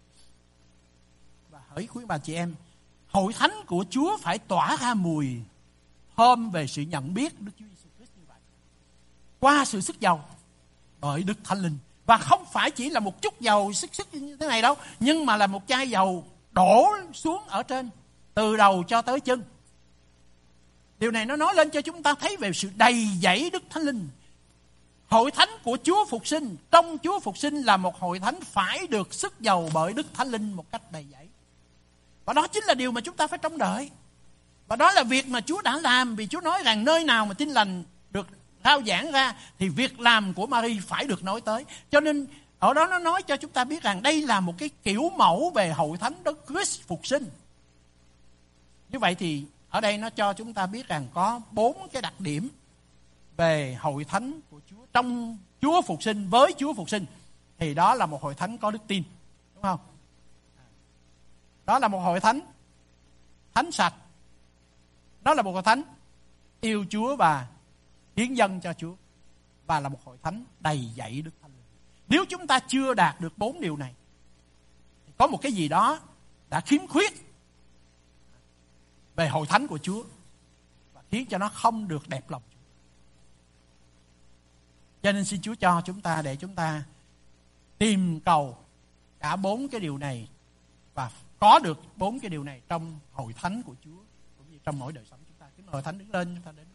Và hỡi quý bà chị em, hội thánh của Chúa phải tỏa ra mùi thơm về sự nhận biết Đức Chúa Giêsu Christ như vậy, qua sự sức dầu bởi Đức Thánh Linh. Và không phải chỉ là một chút dầu sức sức như thế này đâu, nhưng mà là một chai dầu đổ xuống ở trên, từ đầu cho tới chân. Điều này nó nói lên cho chúng ta thấy về sự đầy dẫy Đức Thánh Linh. Hội thánh của Chúa Phục Sinh, trong Chúa Phục Sinh là một hội thánh phải được sức dầu bởi Đức Thánh Linh một cách đầy dẫy. Và đó chính là điều mà chúng ta phải trông đợi. Và đó là việc mà Chúa đã làm, vì Chúa nói rằng nơi nào mà tin lành được rao giảng ra thì việc làm của Mary phải được nói tới. Cho nên ở đó nó nói cho chúng ta biết rằng đây là một cái kiểu mẫu về hội thánh Đức Christ Phục Sinh. Như vậy thì ở đây nó cho chúng ta biết rằng có bốn cái đặc điểm về hội thánh của Chúa trong Chúa Phục Sinh với Chúa Phục Sinh. Thì đó là một hội thánh có đức tin, đúng không? Đó là một hội thánh thánh sạch. Đó là một hội thánh yêu Chúa và hiến dâng cho Chúa, và là một hội thánh đầy dẫy Đức Thánh Linh. Nếu chúng ta chưa đạt được bốn điều này, thì có một cái gì đó đã khiếm khuyết về hội thánh của Chúa và khiến cho nó không được đẹp lòng Chúa. Cho nên xin Chúa cho chúng ta để chúng ta tìm cầu cả bốn cái điều này và có được bốn cái điều này trong hội thánh của Chúa cũng như trong mỗi đời sống chúng ta. Kính mời hội thánh đứng lên, chúng ta đến